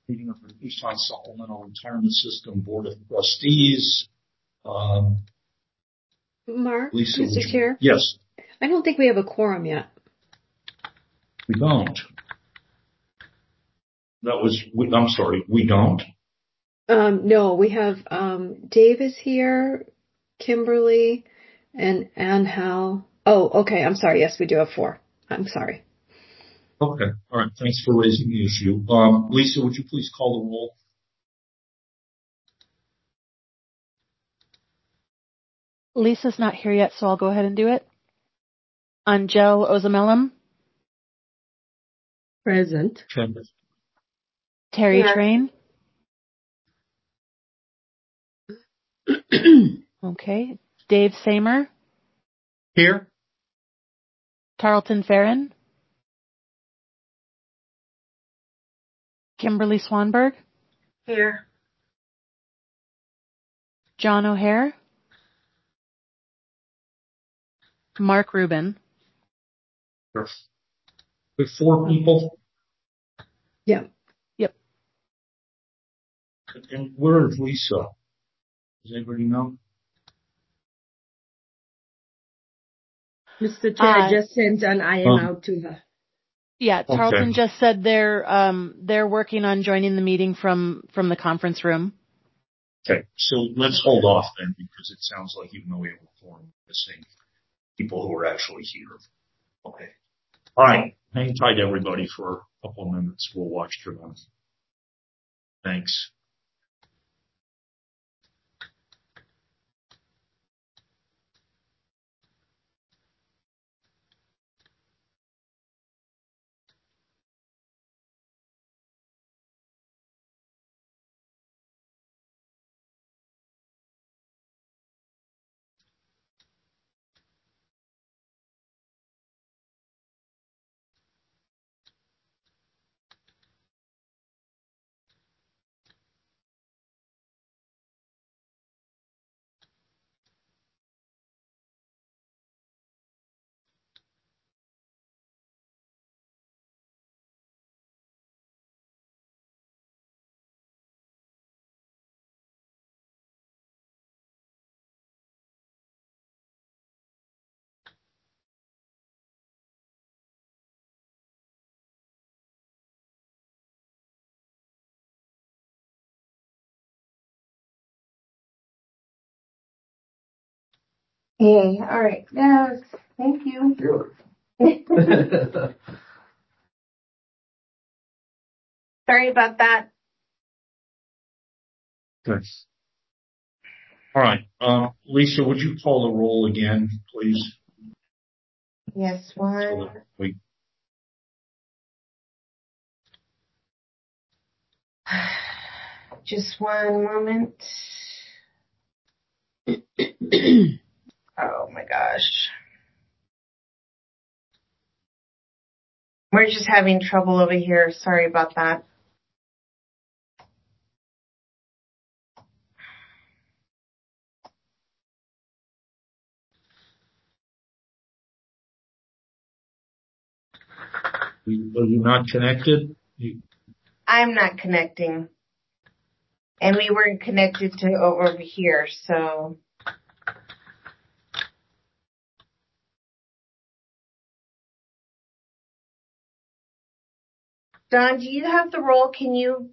Meeting of the Tucson Supplemental Retirement System Board of Trustees. Mark, Lisa, Mr. Chair? Yes. I don't think we have a quorum yet. We don't. I'm sorry, we don't? No, we have Dave is here, Kimberly, and Hal. Oh, okay, I'm sorry. Yes, we do have 4. I'm sorry. Okay, all right. Thanks for raising the issue. Lisa, would you please call the roll? Lisa's not here yet, so I'll go ahead and do it. Angel Ozamelum. Present. Terry Train. Okay. Dave Samer. Here. Tarleton Farron. Kimberly Swanberg. Here. John O'Hare. Mark Rubin. Sure. With 4 people? Yeah. Yep. And where is Lisa? Does anybody know? Mr. Chair, I just sent an IM out to her. Yeah, Tarleton Okay. just said they're working on joining the meeting from the conference room. Okay, so let's hold off then, because it sounds like even though we have a forum, missing people who are actually here. Okay. All right. Hang tight, everybody, for a couple of minutes. We'll watch for them. Thanks. Hey, all right. Yes, thank you. Sure. Sorry about that. Good. All right. Lisa, would you call the roll again, please? Yes, one. Just one moment. Oh my gosh. We're just having trouble over here. Sorry about that. Are you not connected? I'm not connecting. And we weren't connected to over here, so. Don, do you have the roll? Can you,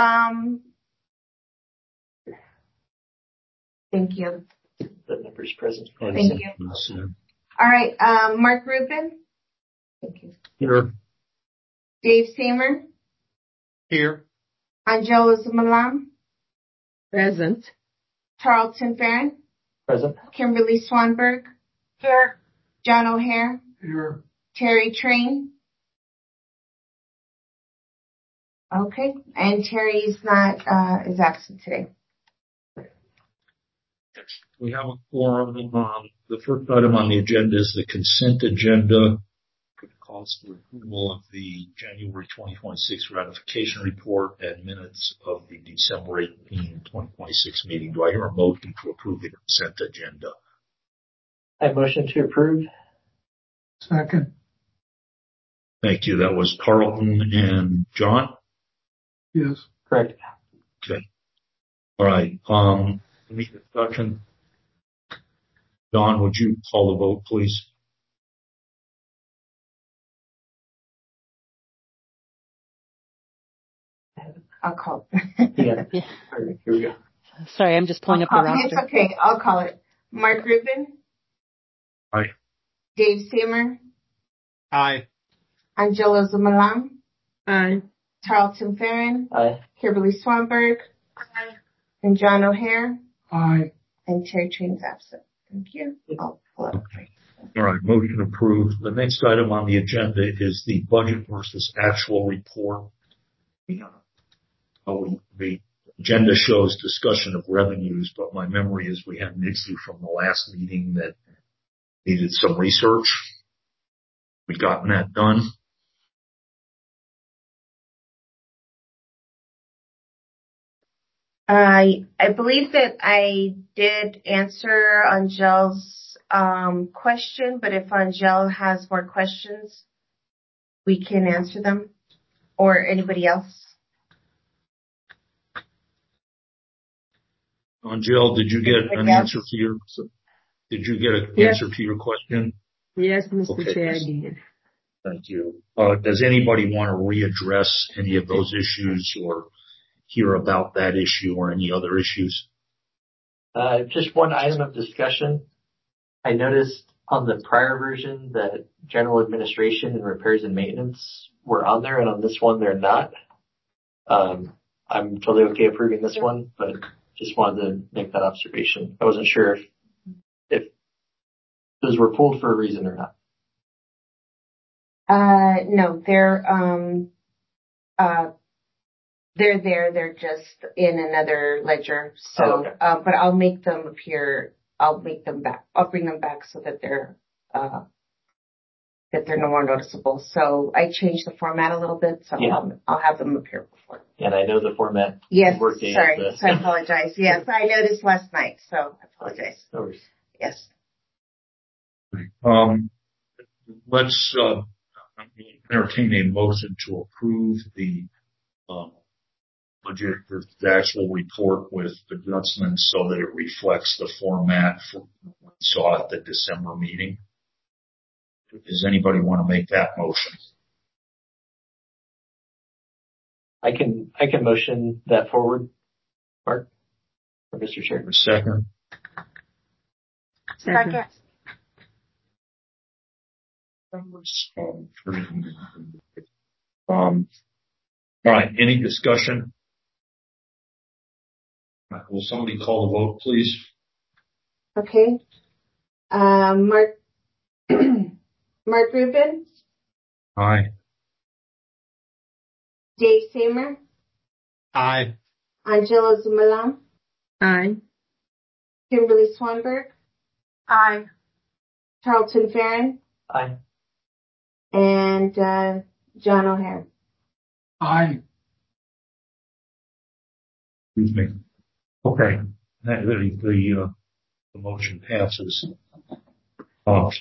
thank you. The member's present. Thank you. All right, Mark Rubin. Thank you. Here. Dave Samer. Here. Angela Zamalam. Present. Tarleton Farron. Present. Kimberly Swanberg. Here. John O'Hare. Here. Terry Train. Okay, and Terry's not, is absent today. We have a quorum. The first item on the agenda is the consent agenda. Calls for approval of the January 2026 ratification report and minutes of the December 18, 2026 meeting. Do I hear a motion to approve the consent agenda? I motion to approve. Second. Thank you. That was Carlton and John? Yes. Correct. Okay. All right. Any discussion? Don, would you call the vote, please? I'll call. Yeah. Yeah. All right, here we go. Sorry, I'm just pulling up the It's roster. okay. I'll call it. Mark Rubin, Aye. Dave Seymour, Aye. Angela Zumalam, Aye. Tarleton Farron, Aye. Kimberly Swanberg, and John O'Hare, Aye. and Terry Train's absent. Thank you. I'll pull up. Okay. All right. Motion approved. The next item on the agenda is the budget versus actual report. The agenda shows discussion of revenues, but my memory is we had an issue from the last meeting that needed some research. We've gotten that done. I believe that I did answer Angel's question, but if Angel has more questions, we can answer them, or anybody else. Angel, did you get an answer to your? Did you get an answer to your question? Yes, Mr. Okay. Chair, I did. Thank you. Does anybody want to readdress any of those issues or hear about that issue or any other issues? Just one item of discussion. I noticed on the prior version that general administration and repairs and maintenance were on there, and on this one they're not. I'm totally okay approving this one, but just wanted to make that observation. I wasn't sure if those were pulled for a reason or not. No, they're there. They're just in another ledger. So, okay. But I'll make them appear. I'll make them back. I'll bring them back so that they're no more noticeable. So I changed the format a little bit. So Yeah. I'll have them appear before. And I know the format. Yes, Workday sorry. is So I apologize. Yes, I noticed last night. So I apologize. No worries. Yes. Let's entertain a motion to approve the budget for the actual report with adjustments so that it reflects the format for what we saw at the December meeting. Does anybody want to make that motion? I can motion that forward, Mark, or Mr. Chair. A second. Second. All right. Any discussion? Will somebody call the vote, please? Okay. Mark Rubin, Aye. Dave Seymour, Aye. Angela Zumalam, Aye. Kimberly Swanberg, Aye. Tarleton Farron, Aye. and John O'Hare. Aye. Excuse me. Okay. The motion passes. All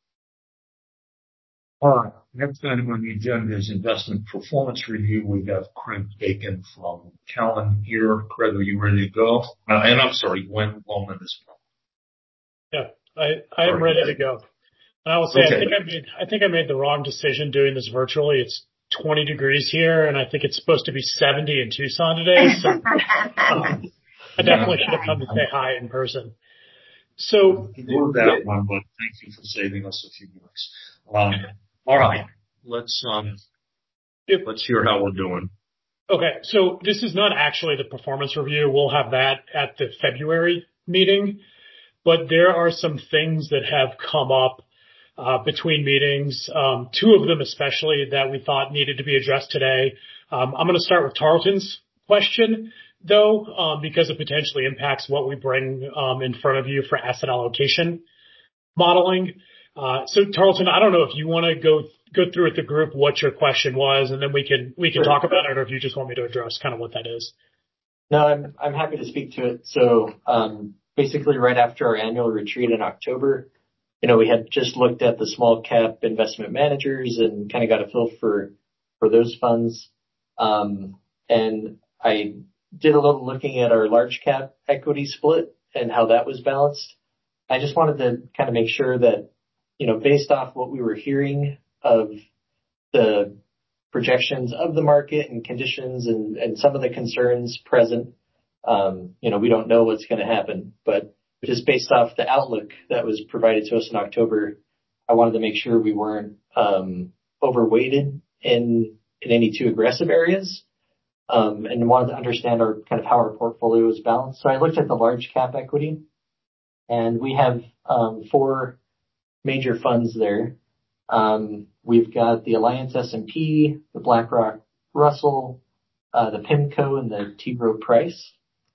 right. Next item on the agenda is investment performance review. We have Craig Bacon from Callan here. Craig, are you ready to go? And I'm sorry, Gwen Bowman is. Yeah, I am ready to go. And I will say, Okay. I think I made the wrong decision doing this virtually. It's 20 degrees here, and I think it's supposed to be 70 in Tucson today. So I definitely should have come to say hi in person. So Ignore that one, but thank you for saving us a few bucks. All right, let's hear how we're doing. Okay, so this is not actually the performance review. We'll have that at the February meeting, but there are some things that have come up between meetings, two of them especially that we thought needed to be addressed today. I'm going to start with Tarleton's question, though, because it potentially impacts what we bring in front of you for asset allocation modeling. So Tarleton, I don't know if you want to go through with the group what your question was, and then we can talk about it, or if you just want me to address kind of what that is. No, I'm happy to speak to it. So basically, right after our annual retreat in October, we had just looked at the small cap investment managers and kind of got a feel for those funds. And I did a little looking at our large cap equity split and how that was balanced. I just wanted to kind of make sure that, based off what we were hearing of the projections of the market and conditions and some of the concerns present, we don't know what's going to happen, but just based off the outlook that was provided to us in October, I wanted to make sure we weren't overweighted in any too aggressive areas, and wanted to understand how our portfolio is balanced. So I looked at the large cap equity, and we have 4 major funds there. We've got the Alliance S&P, the BlackRock Russell, the PIMCO, and the T. Rowe Price.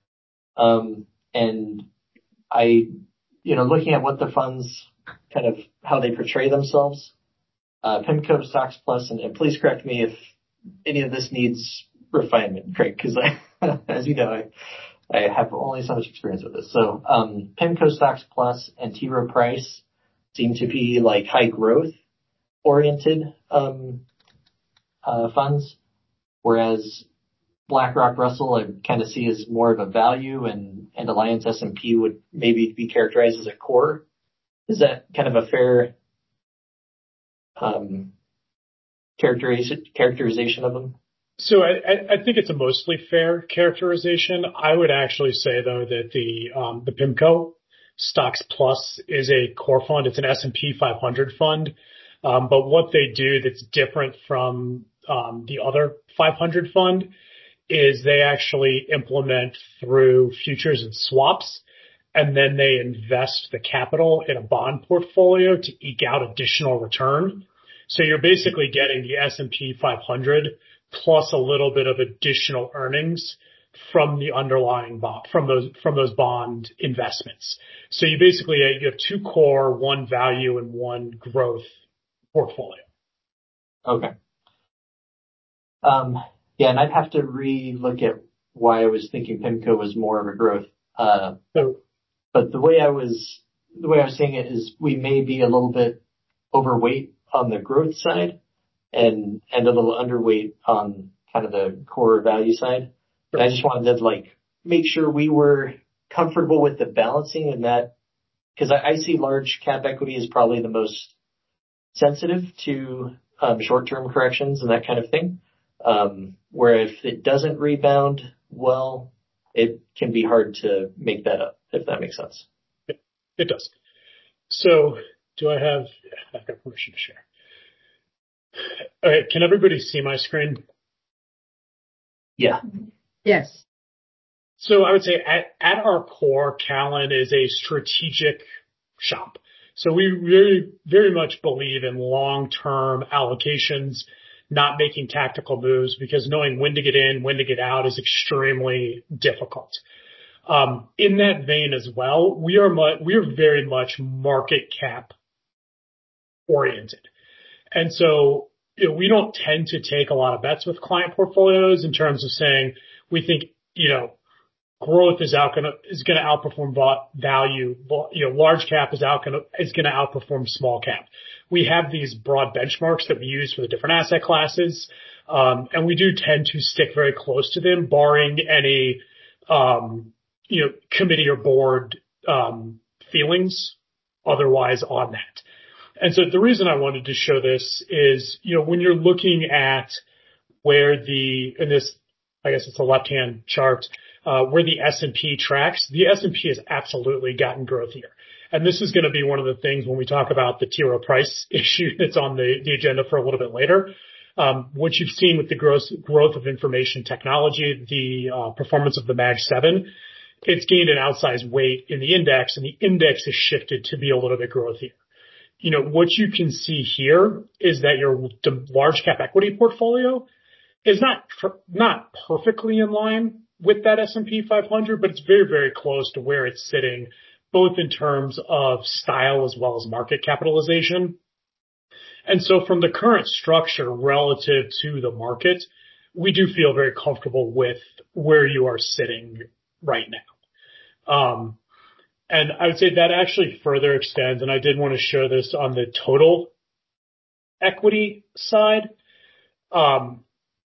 And I, looking at what the funds kind of how they portray themselves, PIMCO, Stocks Plus, and please correct me if any of this needs refinement, Craig, because as you know, I have only so much experience with this. So, PIMCO, Stocks Plus, and T. Rowe Price seem to be like high growth oriented funds, whereas BlackRock Russell I kind of see as more of a value, and Alliance S&P would maybe be characterized as a core. Is that kind of a fair characterization of them? So I think it's a mostly fair characterization. I would actually say though that the PIMCO Stocks Plus is a core fund. It's an S&P 500 fund. But what they do that's different from the other 500 fund is they actually implement through futures and swaps, and then they invest the capital in a bond portfolio to eke out additional return. So you're basically getting the S&P 500 plus a little bit of additional earnings from the underlying bond, from those bond investments. So you basically you have 2 core, 1 value, and 1 growth portfolio. Okay. Yeah, and I'd have to re-look at why I was thinking PIMCO was more of a growth. But the way I was seeing it is we may be a little bit overweight on the growth side and a little underweight on kind of the core value side. But I just wanted to make sure we were comfortable with the balancing and that, because I see large cap equity as probably the most sensitive to short-term corrections and that kind of thing. Where if it doesn't rebound well, it can be hard to make that up, if that makes sense. It does. So I've got permission to share. Okay, can everybody see my screen? Yeah. Yes. So I would say at our core, Callan is a strategic shop. So we really very much believe in long-term allocations, not making tactical moves, because knowing when to get in, when to get out is extremely difficult. In that vein as well, we are very much market cap oriented. And so, we don't tend to take a lot of bets with client portfolios in terms of saying we think, growth is going to outperform value. Large cap is going to outperform small cap. We have these broad benchmarks that we use for the different asset classes. And we do tend to stick very close to them, barring any, committee or board, feelings otherwise on that. And so the reason I wanted to show this is, when you're looking at where in this, I guess it's a left-hand chart, where the S&P tracks, the S&P has absolutely gotten growthier. And this is going to be one of the things when we talk about the T. Rowe Price issue that's on the agenda for a little bit later. What you've seen with the growth of information technology, the performance of the Mag 7, it's gained an outsized weight in the index, and the index has shifted to be a little bit growthier. What you can see here is that your large cap equity portfolio is not perfectly in line with that S&P 500, but it's very, very close to where it's sitting, both in terms of style as well as market capitalization. And so from the current structure relative to the market, we do feel very comfortable with where you are sitting right now. And I would say that actually further extends, and I did want to show this on the total equity side.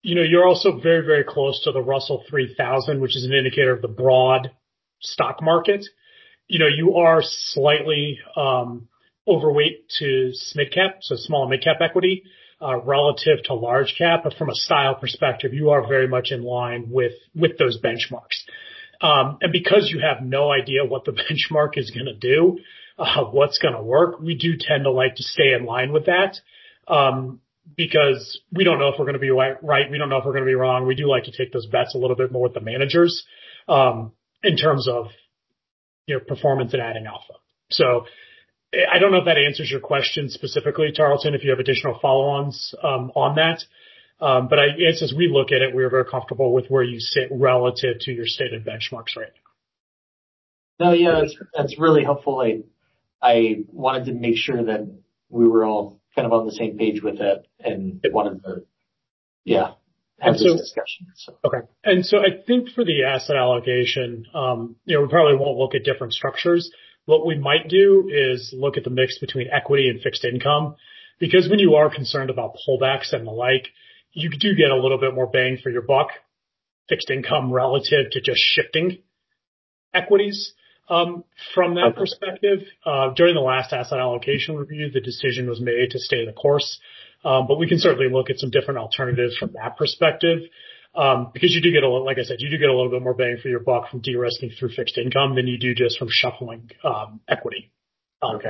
you're also very, very close to the Russell 3000, which is an indicator of the broad stock market. You are slightly overweight to mid cap, so small and mid cap equity, relative to large cap. But from a style perspective, you are very much in line with those benchmarks. And because you have no idea what the benchmark is going to do, what's going to work, we do tend to like to stay in line with that. Because we don't know if we're going to be right. We don't know if we're going to be wrong. We do like to take those bets a little bit more with the managers, in terms of, performance and adding alpha. So I don't know if that answers your question specifically, Tarleton, if you have additional follow-ons, on that. But I guess as we look at it, we're very comfortable with where you sit relative to your stated benchmarks right now. No, yeah, that's really helpful. I wanted to make sure that we were all kind of on the same page with it and wanted to, have this discussion. So. Okay. And so I think for the asset allocation, we probably won't look at different structures. What we might do is look at the mix between equity and fixed income, because when you are concerned about pullbacks and the like, you do get a little bit more bang for your buck, fixed income relative to just shifting equities. From that perspective, during the last asset allocation review, the decision was made to stay the course. But we can certainly look at some different alternatives from that perspective. Because you do get like I said, you do get a little bit more bang for your buck from de-risking through fixed income than you do just from shuffling, equity. Okay.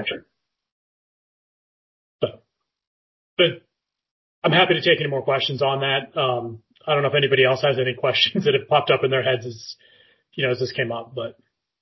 But I'm happy to take any more questions on that. I don't know if anybody else has any questions that have popped up in their heads as this came up, but.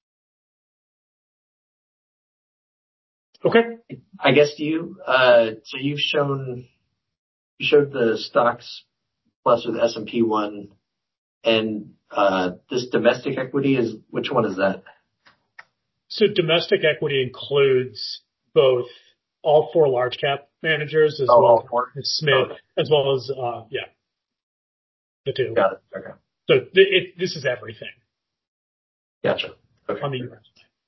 Okay. I guess so you showed the stocks plus with S&P one, and this domestic equity which one is that? So domestic equity includes both all four large cap managers as well as SMID, as well as the two. Got it. Okay. So this is everything. Gotcha. Okay. On the US.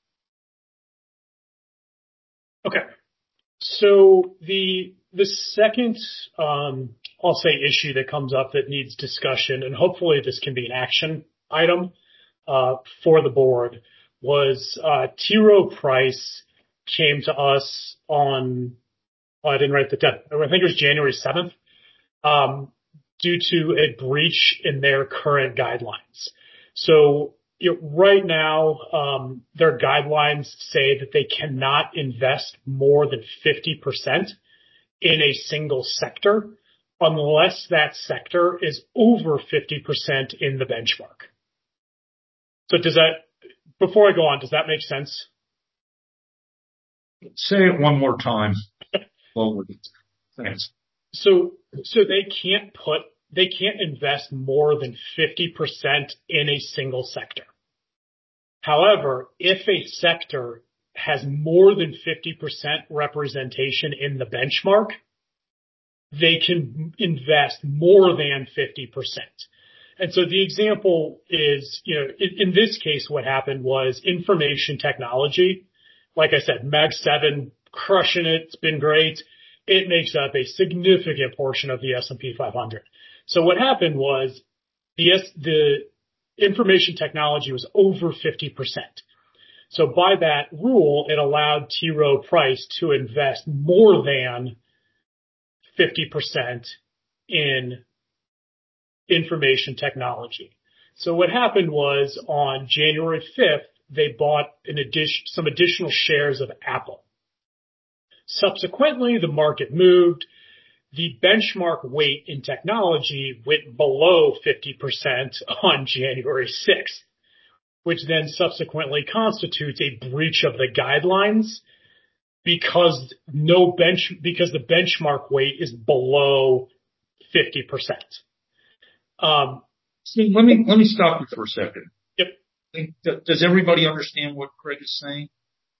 Okay. So the second, I'll say issue that comes up that needs discussion, and hopefully this can be an action item, for the board, was, T. Rowe Price came to us on, I didn't write the date. I think it was January 7th, due to a breach in their current guidelines. So, right now, their guidelines say that they cannot invest more than 50% in a single sector unless that sector is over 50% in the benchmark. So before I go on, does that make sense? Say it one more time. Thanks. So they can't invest more than 50% in a single sector. However, if a sector has more than 50% representation in the benchmark, they can invest more than 50%. And so the example is, in this case, what happened was information technology. Like I said, Mag 7, crushing it. It's been great. It makes up a significant portion of the S&P 500. So what happened was the information technology was over 50%. So by that rule, it allowed T. Rowe Price to invest more than 50% in information technology. So what happened was on January 5th, they bought some additional shares of Apple. Subsequently, the market moved. The benchmark weight in technology went below 50% on January 6th, which then subsequently constitutes a breach of the guidelines because the benchmark weight is below 50%. See, let me stop you for a second. Yep. Does everybody understand what Craig is saying?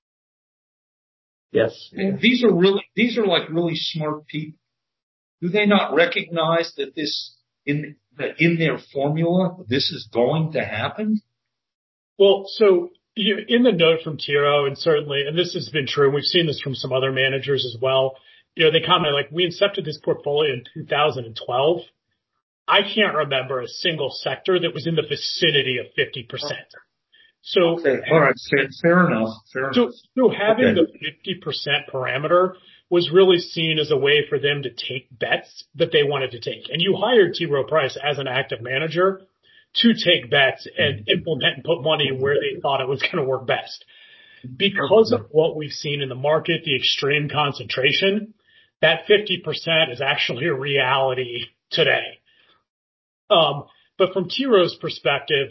Yes. These are like really smart people. Do they not recognize that in their formula, this is going to happen? Well, so in the note from T. Rowe, and certainly, and this has been true, and we've seen this from some other managers as well, they comment like, we incepted this portfolio in 2012. I can't remember a single sector that was in the vicinity of 50%. So, okay, all right, fair enough. So having the 50% parameter was really seen as a way for them to take bets that they wanted to take. And you hired T. Rowe Price as an active manager to take bets and implement and put money where they thought it was going to work best. Because of what we've seen in the market, the extreme concentration, that 50% is actually a reality today. But from T. Rowe's perspective,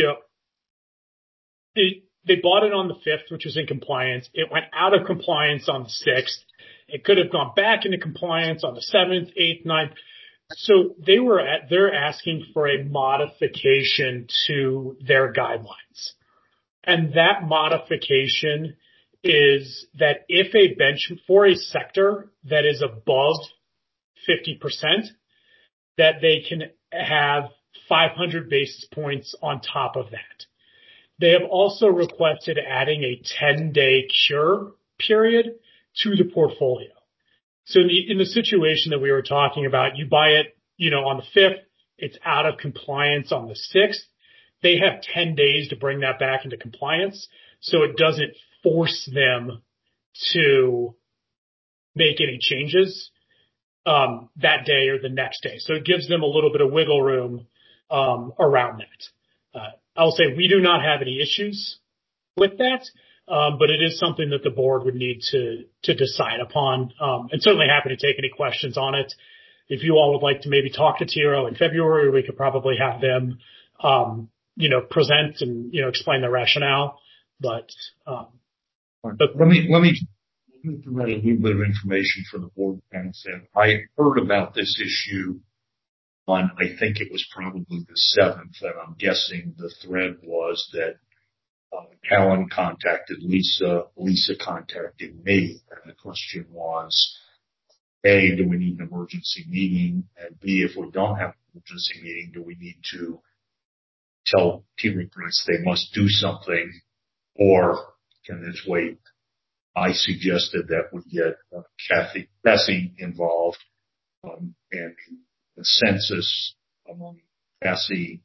they bought it on the 5th, which was in compliance. It went out of compliance on the 6th. It could have gone back into compliance on the 7th, 8th, 9th. So they're asking for a modification to their guidelines. And that modification is that if a bench for a sector that is above 50%, that they can have 500 basis points on top of that. They have also requested adding a 10-day cure period to the portfolio. So in the situation that we were talking about, you buy it, on the 5th, it's out of compliance on the 6th. They have 10 days to bring that back into compliance, so it doesn't force them to make any changes that day or the next day. So it gives them a little bit of wiggle room around that. I'll say we do not have any issues with that, but it is something that the board would need to decide upon. And certainly happy to take any questions on it. If you all would like to maybe talk to T. Rowe in February, we could probably have them, present and, explain the rationale. But let me provide a little bit of information for the board benefit. I heard about this issue on, I think it was probably the 7th, and I'm guessing the thread was that Callan contacted Lisa, Lisa contacted me, and the question was, A, do we need an emergency meeting? And B, if we don't have an emergency meeting, do we need to tell T. Rowe Price they must do something, or can this wait? I suggested that we get Cassie involved, and the census among Cassie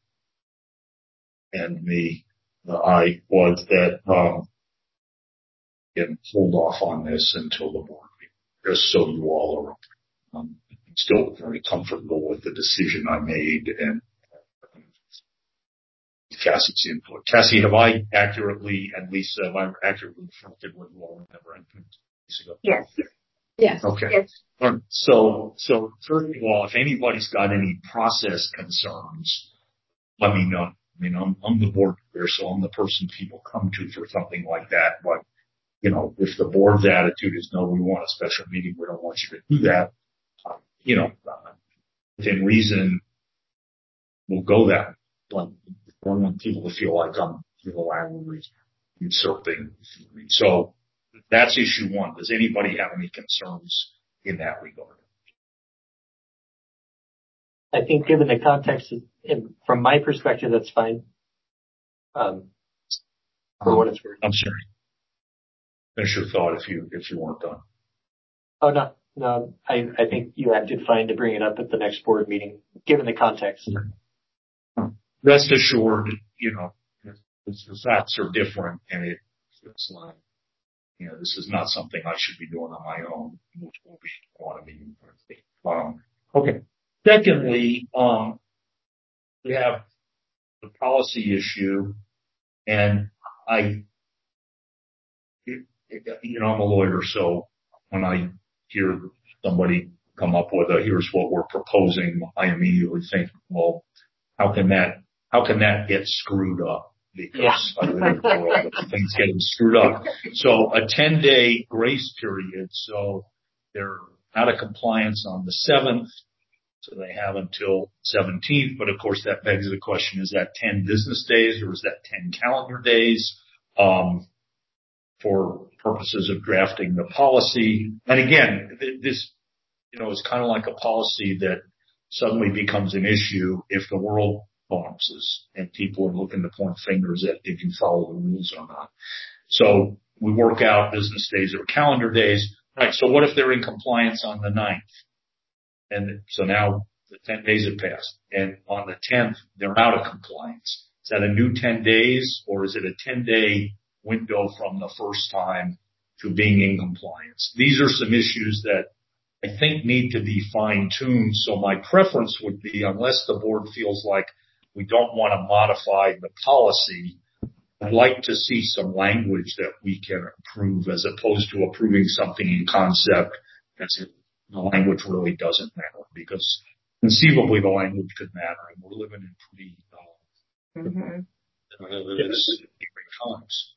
and me, I was that and hold off on this until the board meeting, just so you all are I'm still very comfortable with the decision I made and Cassie's input. Cassie, have I accurately, and Lisa, have I accurately reflected what you all remember? Yes. Yes. Okay. Yes. All right. So first of all, if anybody's got any process concerns, let me know. I mean, I'm the board chair, so I'm the person people come to for something like that. But, if the board's attitude is no, we want a special meeting, we don't want you to do that, within reason, we'll go that. But I don't want people to feel like I'm unilaterally usurping. So that's issue one. Does anybody have any concerns in that regard? I think given the context, from my perspective, that's fine. For what it's worth. I'm sorry. Finish your thought if you weren't done. Oh, no. I think you acted fine to bring it up at the next board meeting, given the context. Rest assured, the facts are different, and it's like, this is not something I should be doing on my own, which will be want to be. Okay. Secondly, we have the policy issue, and I'm a lawyer, so when I hear somebody come up with here's what we're proposing, I immediately think, well, how can that get screwed up? Because I live in a world of things getting screwed up. So a 10-day grace period. So they're out of compliance on the 7th. So they have until 17th. But of course, that begs the question, is that 10 business days or is that 10 calendar days? For purposes of drafting the policy. And again, this, is kind of like a policy that suddenly becomes an issue if the world collapses and people are looking to point fingers at if you follow the rules or not. So we work out business days or calendar days. Right. So what if they're in compliance on the 9th? And so now the 10 days have passed, and on the 10th, they're out of compliance. Is that a new 10 days, or is it a 10-day window from the first time to being in compliance? These are some issues that I think need to be fine-tuned. So my preference would be, unless the board feels like we don't want to modify the policy, I'd like to see some language that we can approve as opposed to approving something in concept as if the language really doesn't matter, because conceivably the language could matter, and we're living in pretty times.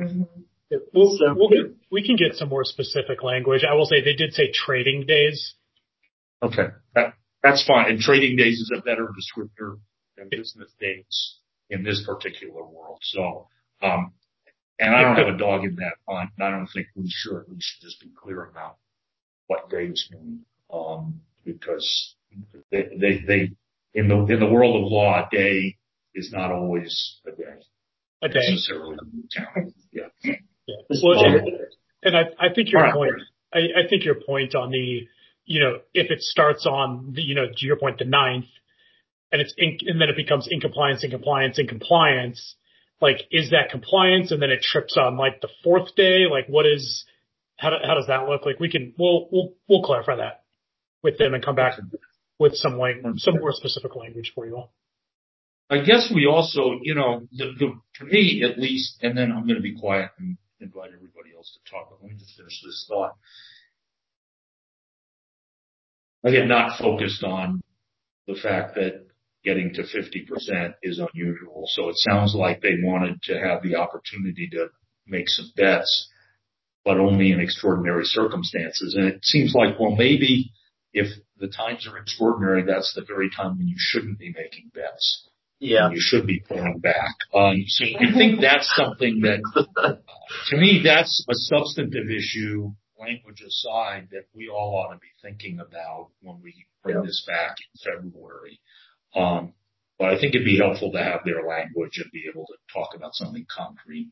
We can get some more specific language. I will say they did say trading days. Okay, that's fine. And trading days is a better descriptor than business days in this particular world. So, and I don't have a dog in that hunt. I don't think we should. We should just be clear about what days mean, because they in the world of law, a day is not always a day. A day. Necessarily. Yeah. Well, and I think your point. I think your point on the, if it starts on the, to your point, the 9th, and and then it becomes in compliance. Like, is that compliance, and then it trips on like the 4th day? Like, how does that look? Like, we'll clarify that with them and come back with some more specific language for you all. I guess we also, to me at least, and then I'm going to be quiet and invite everybody else to talk, but let me just finish this thought. I get not focused on the fact that getting to 50% is unusual. So it sounds like they wanted to have the opportunity to make some bets, but only in extraordinary circumstances. And it seems like, well, maybe if the times are extraordinary, that's the very time when you shouldn't be making bets. Yeah. You should be pulling back. So I think that's something that, to me, that's a substantive issue, language aside, that we all ought to be thinking about when we bring this back in February. But I think it'd be helpful to have their language and be able to talk about something concrete.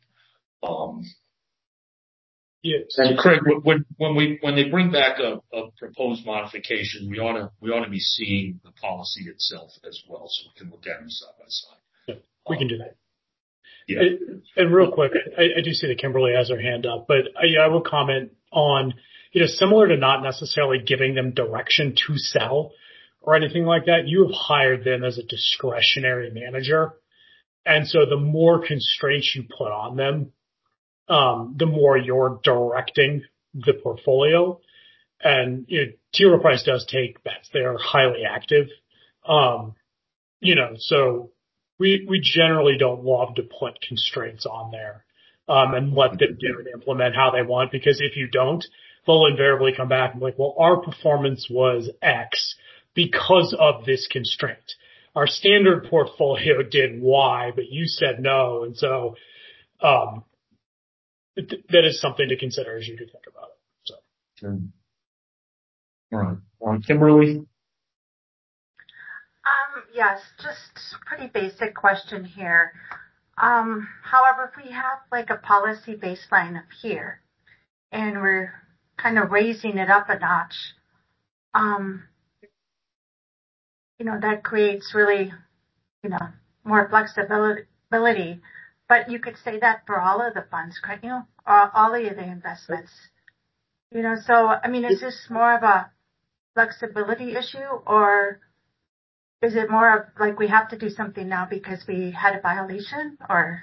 Yes. And Craig, when they bring back a proposed modification, we ought to be seeing the policy itself as well, so we can look at them side by side. Yeah, we can do that. Yeah. And real quick, I do see that Kimberly has her hand up, but I will comment on, similar to not necessarily giving them direction to sell or anything like that, you have hired them as a discretionary manager. And so the more constraints you put on them, the more you're directing the portfolio. And, T. Rowe Price does take bets. They are highly active. So we generally don't love to put constraints on there, and let them do and implement how they want, because if you don't, they'll invariably come back and be like, well, our performance was X because of this constraint. Our standard portfolio did Y, but you said no. And so, that is something to consider as you do think about it. So. Sure. All right. Kimberly? Yes, just pretty basic question here. However, if we have like a policy baseline up here and we're kind of raising it up a notch, that creates really, more flexibility. But you could say that for all of the funds, correct? Or all of the investments. So, is this more of a flexibility issue, or is it more of like we have to do something now because we had a violation, or?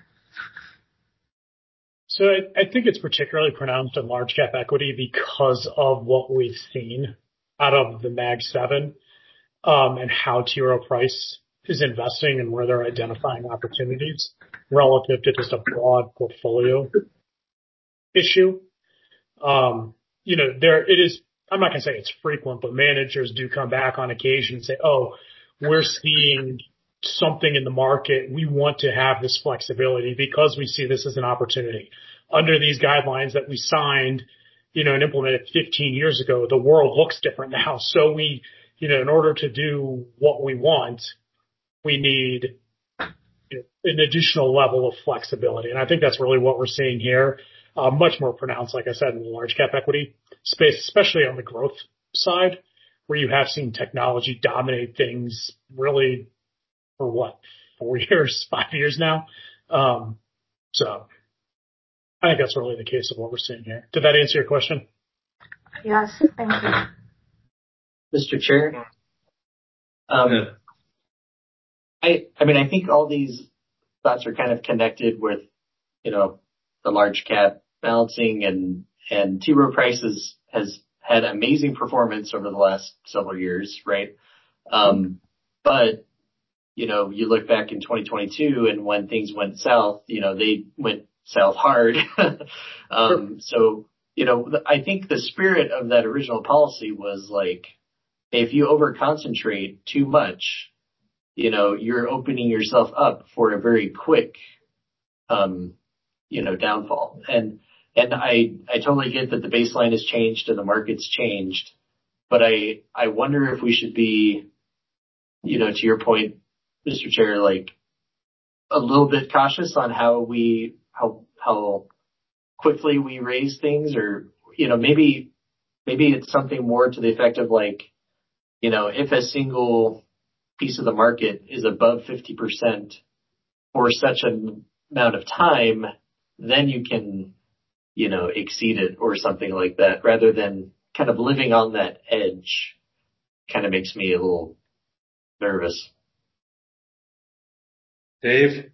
So I think it's particularly pronounced in large cap equity because of what we've seen out of the Mag 7, and how T. Rowe Price is investing and where they're identifying opportunities relative to just a broad portfolio issue. It is, I'm not going to say it's frequent, but managers do come back on occasion and say, oh, we're seeing something in the market. We want to have this flexibility because we see this as an opportunity. Under these guidelines that we signed, and implemented 15 years ago, the world looks different now. So we, in order to do what we want, we need an additional level of flexibility. And I think that's really what we're seeing here. Much more pronounced, like I said, in the large cap equity space, especially on the growth side, where you have seen technology dominate things really for what, 4 years, 5 years now. So I think that's really the case of what we're seeing here. Did that answer your question? Yes, thank you. Mr. Chair? I mean, I think all these thoughts are kind of connected with, the large cap balancing and T. Rowe Price has had amazing performance over the last several years, right? But, you look back in 2022 and when things went south, they went south hard. So, I think the spirit of that original policy was like, if you over concentrate too much, you're opening yourself up for a very quick, downfall. And I totally get that the baseline has changed and the market's changed, but I wonder if we should be, to your point, Mr. Chair, like a little bit cautious on how quickly we raise things, or, maybe it's something more to the effect of like, if a single piece of the market is above 50% for such an amount of time, then you can, exceed it or something like that, rather than kind of living on that edge. Kind of makes me a little nervous. Dave?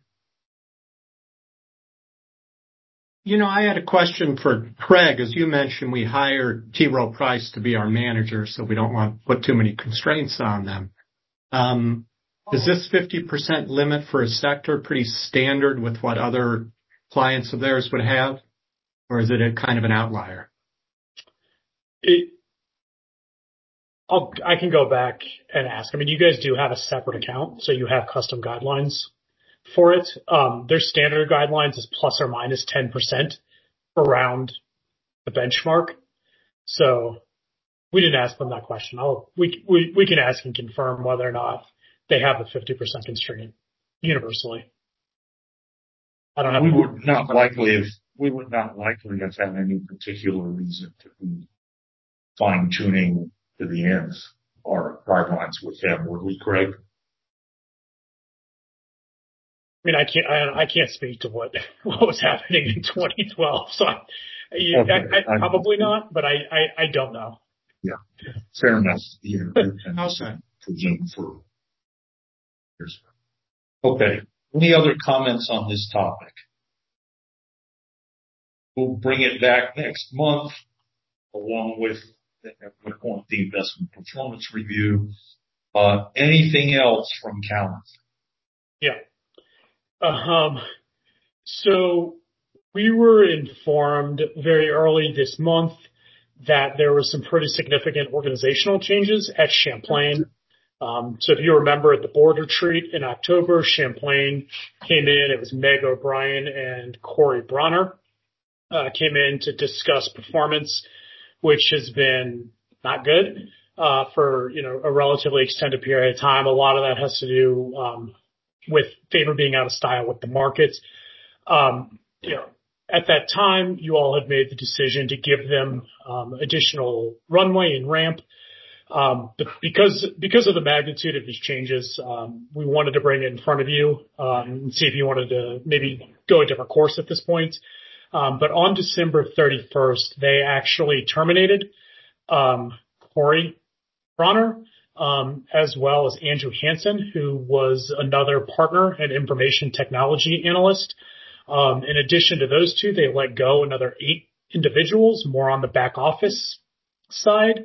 I had a question for Craig. As you mentioned, we hired T. Rowe Price to be our manager, so we don't want to put too many constraints on them. Is this 50% limit for a sector pretty standard with what other clients of theirs would have? Or is it a kind of an outlier? I can go back and ask. I mean, you guys do have a separate account, so you have custom guidelines for it. Their standard guidelines is plus or minus 10% around the benchmark. So we didn't ask them that question. We can ask and confirm whether or not they have the 50% constraint universally. I don't have. We would not likely have had any particular reason to be fine tuning to the ends our guidelines with them, would we, Craig? I mean, I can't speak to what was happening in 2012. So I probably not, but I don't know. Yeah, fair enough. Okay. Any other comments on this topic? We'll bring it back next month, along with the investment performance review. Anything else from Callan? Yeah. So we were informed very early this month that there were some pretty significant organizational changes at Champlain. So if you remember at the board retreat in October, Champlain came in. It was Meg O'Brien and Corey Bronner came in to discuss performance, which has been not good for a relatively extended period of time. A lot of that has to do with favor being out of style with the markets. At that time, you all had made the decision to give them additional runway and ramp. But because of the magnitude of these changes, we wanted to bring it in front of you and see if you wanted to maybe go a different course at this point. But on December 31st, they actually terminated Corey Bronner, as well as Andrew Hansen, who was another partner and information technology analyst. In addition to those two, they let go another 8 individuals, more on the back office side.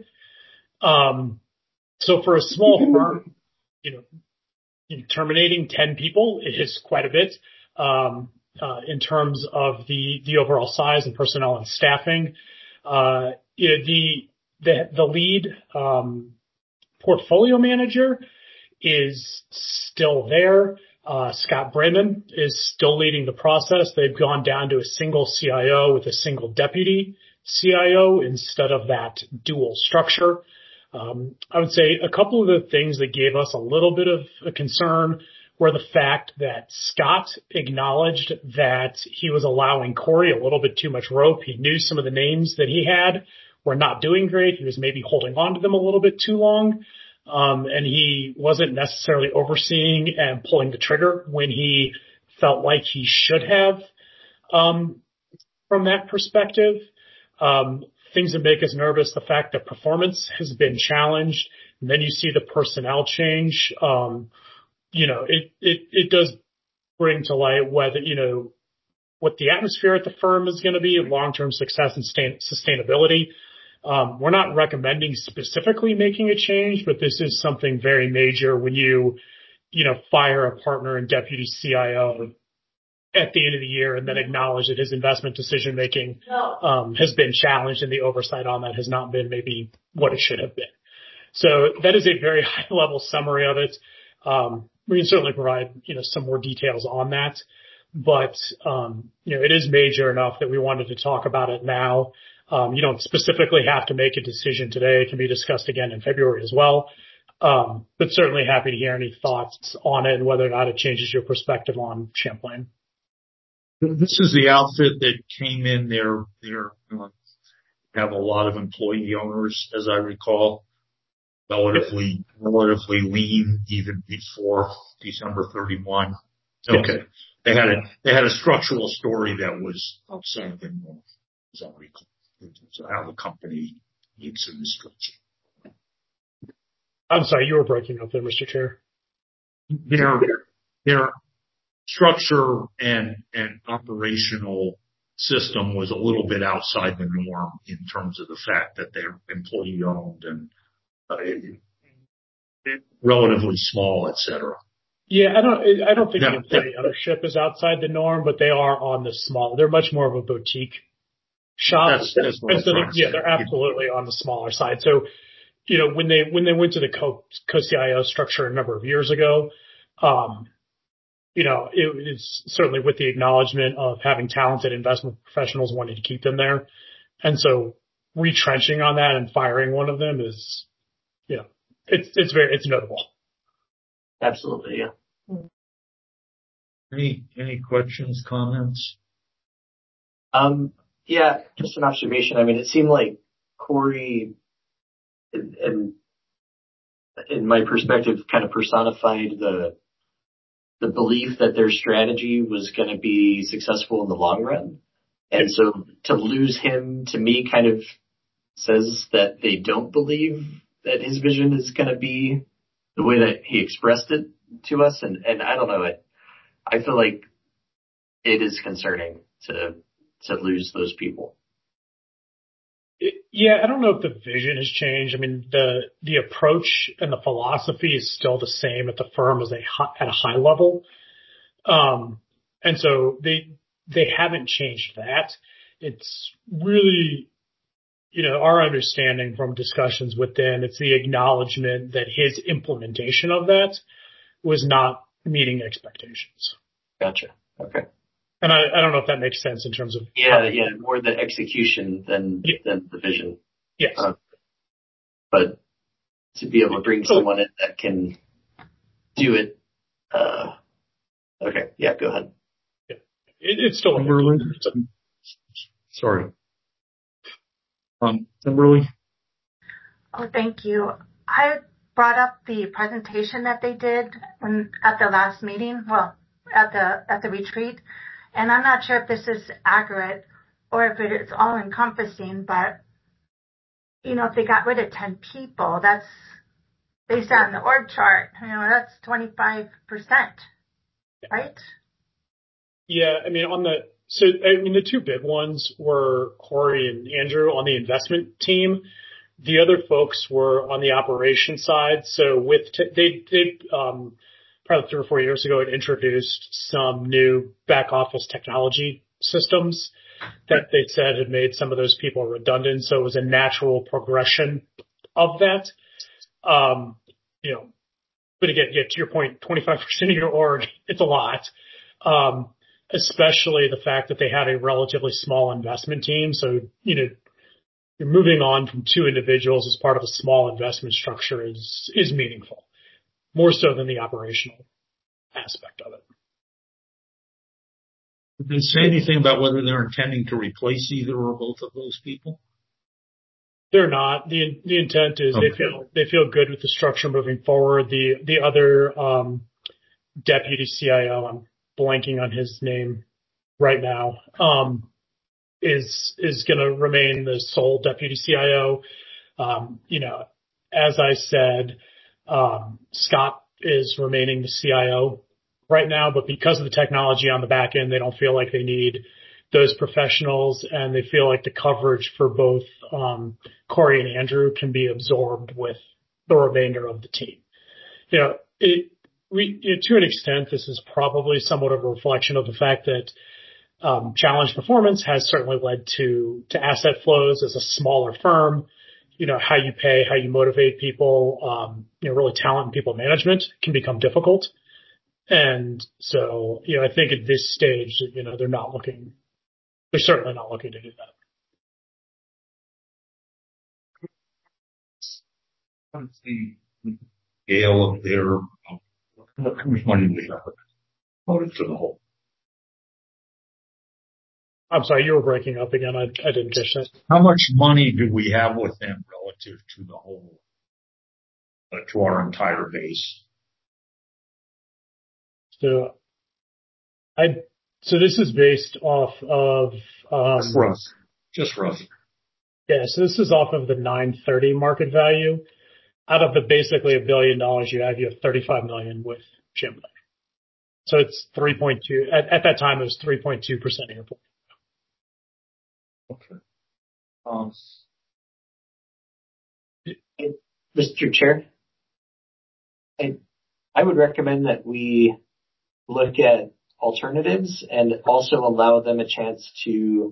So for a small firm, terminating 10 people is quite a bit, in terms of the overall size and personnel and staffing. The lead, portfolio manager is still there. Scott Bremen is still leading the process. They've gone down to a single CIO with a single deputy CIO instead of that dual structure. I would say a couple of the things that gave us a little bit of a concern were the fact that Scott acknowledged that he was allowing Corey a little bit too much rope. He knew some of the names that he had were not doing great. He was maybe holding on to them a little bit too long. And he wasn't necessarily overseeing and pulling the trigger when he felt like he should have, from that perspective. Things that make us nervous, the fact that performance has been challenged, and then you see the personnel change. It does bring to light whether, what the atmosphere at the firm is going to be of long-term success and sustainability. We're not recommending specifically making a change, but this is something very major when you fire a partner and deputy CIO at the end of the year and then acknowledge that his investment decision making has been challenged and the oversight on that has not been maybe what it should have been. So that is a very high level summary of it. We can certainly provide some more details on that, but it is major enough that we wanted to talk about it now. You don't specifically have to make a decision today. It can be discussed again in February as well. But certainly happy to hear any thoughts on it and whether or not it changes your perspective on Champlain. This is the outfit that came in there. Have a lot of employee owners, as I recall, relatively lean even before December 31. Okay. They had a structural story that was outside of the norm, as I recall, in terms of how the company needs in the structure. I'm sorry, you were breaking up there, Mr. Chair. Their structure and operational system was a little bit outside the norm in terms of the fact that they're employee owned and relatively small, et cetera. Yeah, I don't think the employee ownership is outside the norm, but they are on the small. They're much more of a boutique shop. That's what they're absolutely on the smaller side. So, when they went to the co-CIO structure a number of years ago, it is certainly with the acknowledgement of having talented investment professionals wanting to keep them there. And so retrenching on that and firing one of them is, it's notable. Absolutely. Yeah. Any questions, comments? Yeah, just an observation. I mean, it seemed like Corey, and in my perspective, kind of personified the belief that their strategy was going to be successful in the long run. And so to lose him, to me, kind of says that they don't believe that his vision is going to be the way that he expressed it to us. And I don't know, I feel like it is concerning to lose those people. Yeah, I don't know if the vision has changed. I mean, the approach and the philosophy is still the same at the firm at a high level. And so they haven't changed that. It's really, our understanding from discussions with them, it's the acknowledgement that his implementation of that was not meeting expectations. Gotcha. Okay. And I don't know if that makes sense in terms of. Yeah, more the execution than the vision. Yes. But to be able to bring someone in that can do it. Okay. Yeah, go ahead. Yeah. It's still Kimberly. Sorry. Kimberly. Oh, thank you. I brought up the presentation that they did at the last meeting. Well, at the retreat. And I'm not sure if this is accurate or if it is all encompassing, but if they got rid of 10 people, that's based on the org chart, that's 25%, right? Yeah. I mean, the two big ones were Corey and Andrew on the investment team. The other folks were on the operation side. So they probably 3 or 4 years ago, it introduced some new back office technology systems that they said had made some of those people redundant. So it was a natural progression of that. But again, to your point, 25% of your org, it's a lot. Especially the fact that they had a relatively small investment team. So, you're moving on from 2 individuals as part of a small investment structure is meaningful. More so than the operational aspect of it. Did they say anything about whether they're intending to replace either or both of those people? They're not. The intent is they feel good with the structure moving forward. The other deputy CIO, I'm blanking on his name right now, is going to remain the sole deputy CIO. As I said, Scott is remaining the CIO right now, but because of the technology on the back end, they don't feel like they need those professionals, and they feel like the coverage for both Corey and Andrew can be absorbed with the remainder of the team. To an extent, this is probably somewhat of a reflection of the fact that challenge performance has certainly led to asset flows as a smaller firm. How you pay, how you motivate people, really talent and people management can become difficult. And so, I think at this stage, they're certainly not looking to do that. What's the scale of their, how much money do they have voted to the whole? I'm sorry, you were breaking up again. I didn't catch that. How much money do we have with them relative to the whole, to our entire base? So this is based off of, just rough. Yeah. So this is off of the 930 market value. Out of the basically $1 billion you have 35 million with Champlain. So it's 3.2. At that time, it was 3.2% of your portfolio. Okay. Mr. Chair, I would recommend that we look at alternatives and also allow them a chance to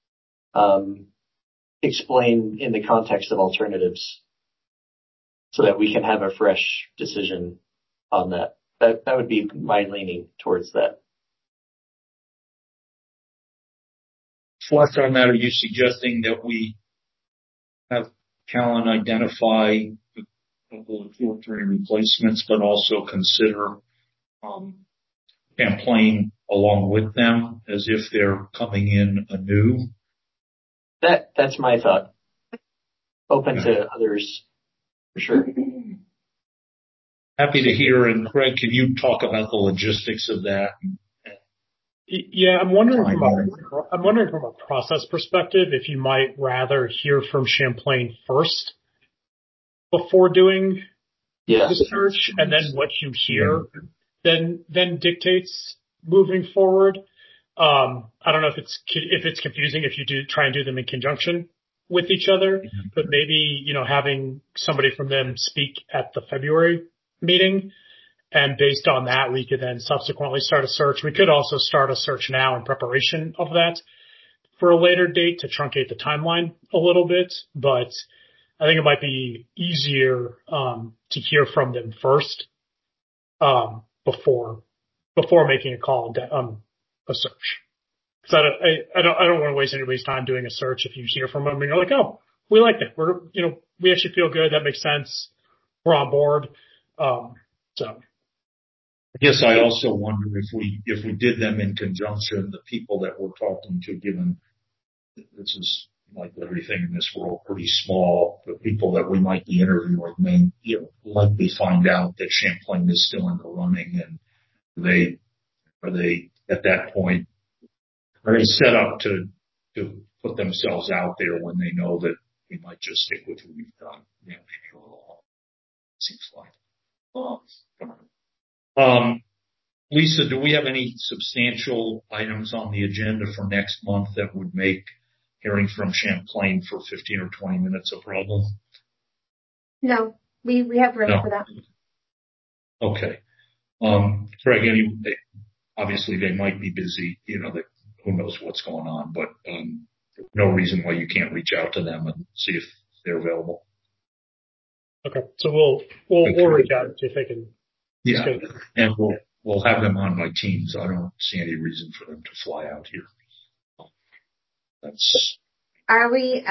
explain in the context of alternatives so that we can have a fresh decision on that. That would be my leaning towards that. Flesh on that, are you suggesting that we have Callan identify the 2 or 3 replacements, but also consider Champlain along with them as if they're coming in anew? That's my thought. Open to others, for sure. Happy to hear. And Craig, can you talk about the logistics of that? Yeah, I'm wondering from a process perspective if you might rather hear from Champlain first before doing the search, and then what you hear then dictates moving forward. I don't know if it's confusing if you do try and do them in conjunction with each other, but maybe having somebody from them speak at the February meeting. And based on that, we could then subsequently start a search. We could also start a search now in preparation of that for a later date to truncate the timeline a little bit. But I think it might be easier to hear from them first before making a call on a search. Because I don't want to waste anybody's time doing a search if you hear from them and you're like, oh, we like that. We actually feel good. That makes sense. We're on board. So. I guess I also wonder if we did them in conjunction, the people that we're talking to, given this is like everything in this world, pretty small, the people that we might be interviewing may likely find out that Champlain is still in the running, and are they at that point, are they set up to put themselves out there when they know that we might just stick with who we've done? Maybe a little, seems like. Lisa, do we have any substantial items on the agenda for next month that would make hearing from Champlain for 15 or 20 minutes a problem? No, we have room for that. Okay. Craig, obviously they might be busy, who knows what's going on, but no reason why you can't reach out to them and see if they're available. Okay. So we'll reach out and see if they can. Yeah. And we'll have them on my Teams. I don't see any reason for them to fly out here. Are we,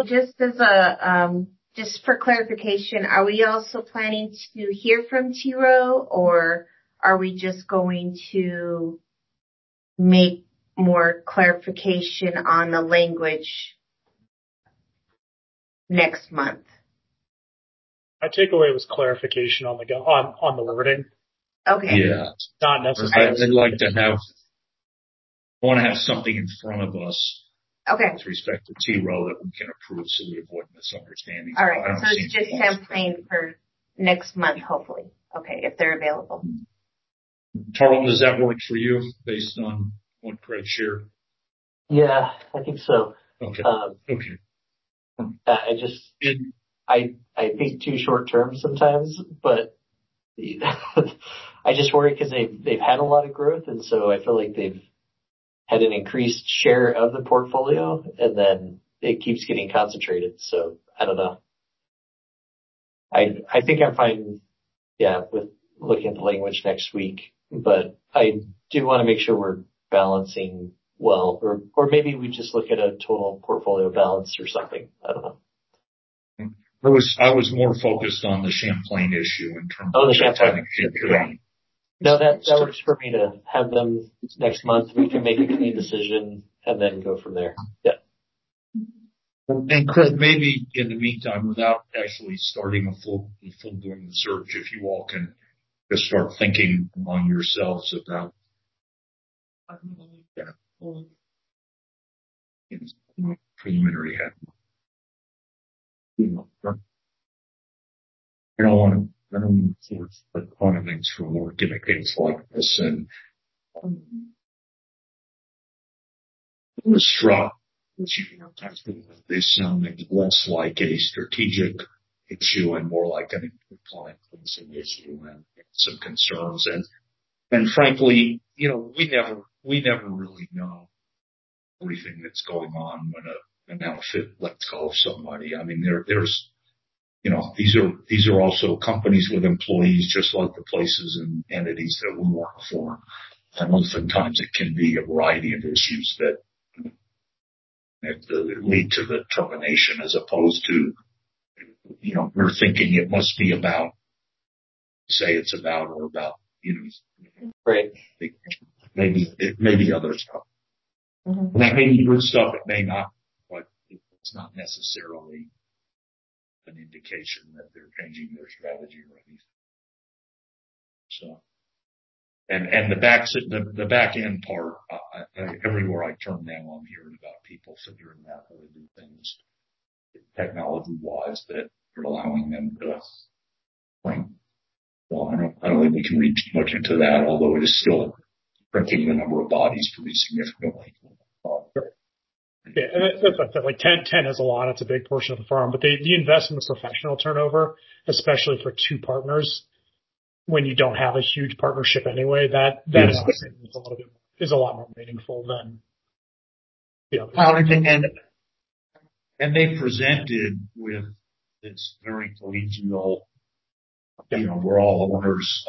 just for clarification, are we also planning to hear from T. Rowe, or are we just going to make more clarification on the language next month. My takeaway was clarification on the wording. Okay. Yeah. Not necessarily. I'd like to I want to have something in front of us Okay. with respect to T-Row that we can approve so we avoid misunderstandings. All right. So it's just Champlain for next month, hopefully. Okay, if they're available. Tarleton, does that work for you based on what Craig shared? Yeah, I think so. Okay. Okay. I think too short term sometimes, but I just worry because they've had a lot of growth, and so I feel like they've had an increased share of the portfolio, and then it keeps getting concentrated. So I don't know. I think I'm fine, with looking at the language next week, but I do want to make sure we're balancing well, or maybe we just look at a total portfolio balance or something. I don't know. I was more focused on the Champlain issue in terms of the Champlain. Champlain. No, that works for me to have them next month. We can make a clean decision and then go from there. Yeah. And Craig, maybe in the meantime, without actually starting a full-blown search, if you all can just start thinking among yourselves about preliminary. I don't want to force a ton of things for working at things like this, and I was struck. They sound less like a strategic issue and more like an client facing issue and some concerns. And frankly, we never really know everything that's going on when an outfit lets go of somebody. I mean, there's these are also companies with employees, just like the places and entities that we work for. And oftentimes it can be a variety of issues that lead to the termination, as opposed to, we're thinking it must be about, say it's about, or about, right. Maybe other stuff. Mm-hmm. That may be good stuff, it may not, but it's not necessarily an indication that they're changing their strategy or anything. So, and the back end part, everywhere I turn now, I'm hearing about people figuring out how to do things technology wise that are allowing them to. Well, I don't think we can read too much into that, although it is still shrinking the number of bodies pretty significantly. Yeah, and that's what I said. Like 10 has a lot. It's a big portion of the firm, but the investment in professional turnover, especially for two partners, when you don't have a huge partnership anyway, that is a lot more meaningful than the others. And they presented with this very collegial, we're all owners,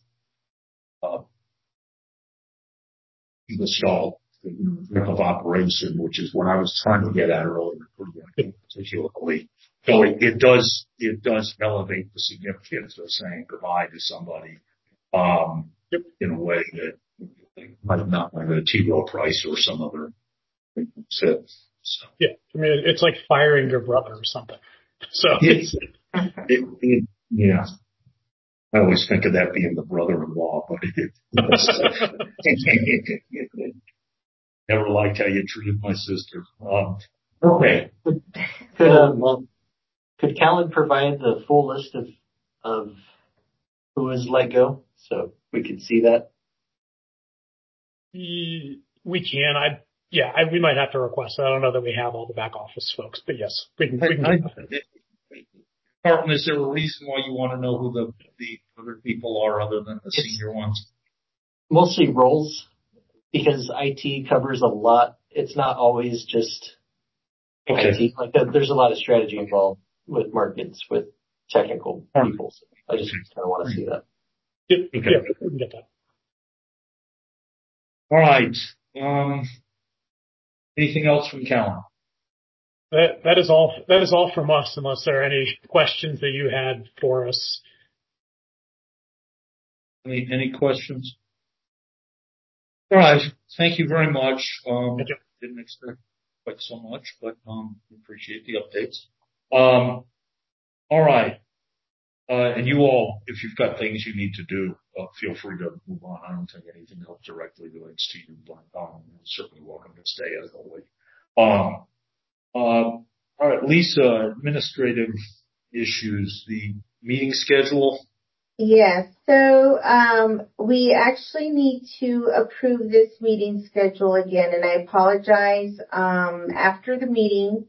the stall of operation, which is what I was trying to get at earlier, particularly. So it does elevate the significance of saying goodbye to somebody, in a way that might not have a T-Row price or some other thing. So. Yeah, I mean, it's like firing your brother or something. So yeah. I always think of that being the brother-in-law, but never liked how you treated my sister. Okay. Could Callan provide the full list of who is let go so we could see that? We can. We might have to request that. I don't know that we have all the back office folks, but yes, we can do that. Carlton, is there a reason why you want to know who the other people are other than the senior ones? Mostly roles, because IT covers a lot. It's not always just IT. Like there's a lot of strategy involved with markets, with technical people. So I just kind of want to see that. Yeah, we can get that. All right. Anything else from Callan? That is all from us, unless there are any questions that you had for us. Any questions? All right. Thank you very much. Thank you. Didn't expect quite so much, but appreciate the updates. All right. And you all, if you've got things you need to do, feel free to move on. I don't think anything else directly relates to you, but you're certainly welcome to stay as always. All right, Lisa, administrative issues, the meeting schedule. Yes. So we actually need to approve this meeting schedule again, and I apologize. After the meeting,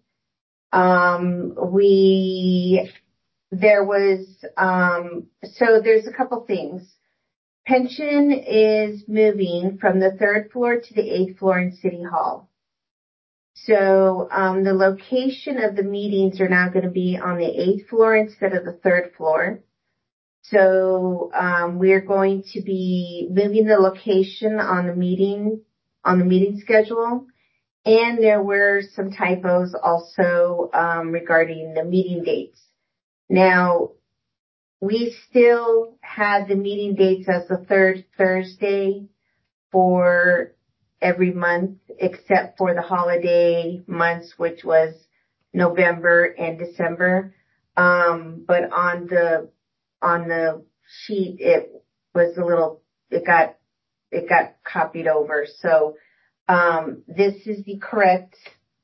there's a couple things. Pension is moving from the 3rd floor to the 8th floor in City Hall. So the location of the meetings are now going to be on the 8th floor instead of the 3rd floor. So we're going to be moving the location on the meeting schedule. And there were some typos also regarding the meeting dates. Now, we still had the meeting dates as the 3rd Thursday for every month except for the holiday months, which was November and December. But on the sheet, it got copied over. So, this is the correct